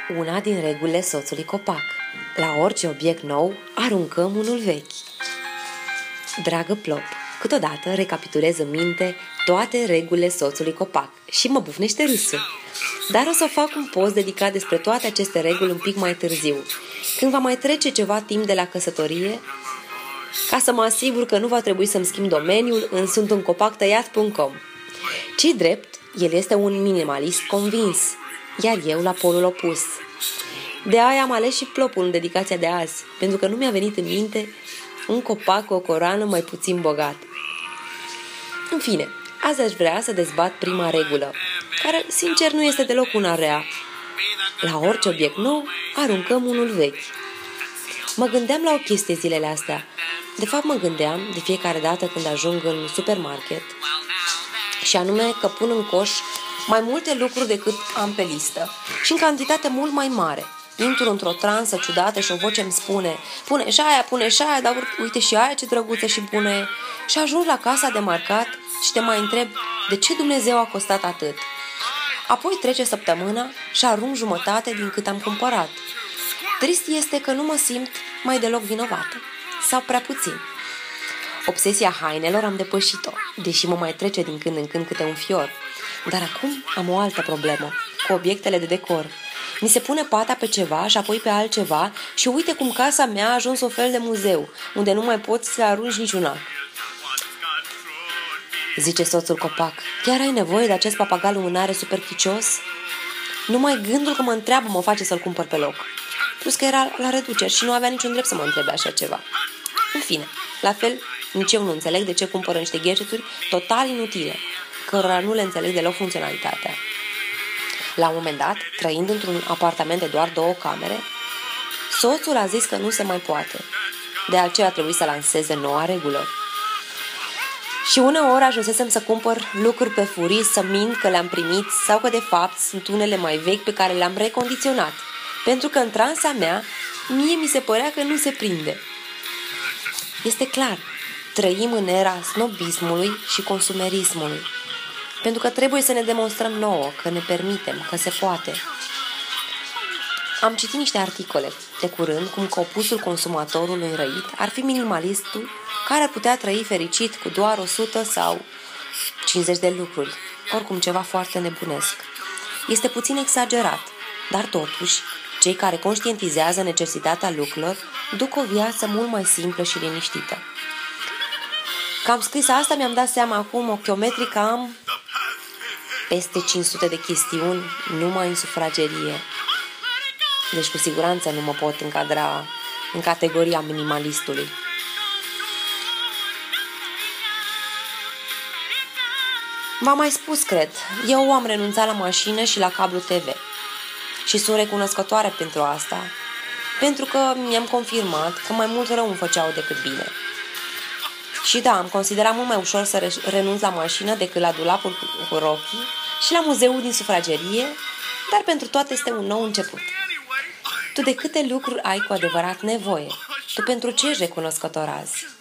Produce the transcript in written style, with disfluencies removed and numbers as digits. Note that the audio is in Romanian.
Una din regulile soțului copac. La orice obiect nou, aruncăm unul vechi. Dragă Plop, câteodată recapitulez în minte toate regulile soțului copac și mă bufnește râsul. Dar o să fac un post dedicat despre toate aceste reguli un pic mai târziu, când va mai trece ceva timp de la căsătorie, ca să mă asigur că nu va trebui să-mi schimb domeniul în suntuncopac.com. Ce-i drept, el este un minimalist convins, iar eu la polul opus. De aia am ales și Plopul în dedicația de azi, pentru că nu mi-a venit în minte un copac cu o coroană mai puțin bogat. În fine, azi aș vrea să dezbat prima regulă, care, sincer, nu este deloc una rea. La orice obiect nou, aruncăm unul vechi. Mă gândeam la o chestie zilele astea. De fapt, mă gândeam de fiecare dată când ajung în supermarket, și anume că pun în coș mai multe lucruri decât am pe listă și în cantitate mult mai mare. Intru într-o transă ciudată și o voce îmi spune: pune și aia, dar uite și aia ce drăguță și bună e. Și ajung la casa de marcat și te mai întreb de ce Dumnezeu a costat atât. Apoi trece săptămâna și arunc jumătate din cât am cumpărat. Trist este că nu mă simt mai deloc vinovată, sau prea puțin. Obsesia hainelor am depășit-o, deși mă mai trece din când în când câte un fior. Dar acum am o altă problemă, cu obiectele de decor. Mi se pune pata pe ceva și apoi pe altceva și uite cum casa mea a ajuns un fel de muzeu, unde nu mai poți să arunci niciuna. Zice soțul copac: chiar ai nevoie de acest papagal lumânare superchicios? Numai gândul că mă întreabă mă face să-l cumpăr pe loc. Plus că era la reduceri și nu avea niciun drept să mă întrebe așa ceva. În fine, la fel, nici eu nu înțeleg de ce cumpără niște gadgeturi total inutile, cărora nu le înțeleg deloc funcționalitatea. La un moment dat, trăind într-un apartament de doar 2 camere, soțul a zis că nu se mai poate. De aceea a trebuit să lanseze noua regulă. Și uneori ajunsesem să cumpăr lucruri pe furii, să mint că le-am primit sau că de fapt sunt unele mai vechi pe care le-am recondiționat, pentru că în transa mea mie mi se părea că nu se prinde. Este clar, trăim în era snobismului și consumerismului, pentru că trebuie să ne demonstrăm nouă că ne permitem, că se poate. Am citit niște articole de curând cum că opusul consumatorului înrăit ar fi minimalistul, care ar putea trăi fericit cu doar 100 sau 50 de lucruri, oricum ceva foarte nebunesc. Este puțin exagerat, dar totuși, cei care conștientizează necesitatea lucrurilor duc o viață mult mai simplă și liniștită. Că am scris asta mi-am dat seama acum ochiometric am peste 500 de chestiuni numai în sufragerie. Deci cu siguranță nu mă pot încadra în categoria minimalistului. V-am mai spus, cred, eu am renunțat la mașină și la cablu TV. Și sunt recunoscătoare pentru asta, pentru că mi-am confirmat că mai mult rău îmi făceau decât bine. Și da, am considerat mult mai ușor să renunț la mașină decât la dulapul cu rochii și la muzeul din sufragerie, dar pentru toate este un nou început. Tu de câte lucruri ai cu adevărat nevoie? Tu pentru ce ești recunoscător azi?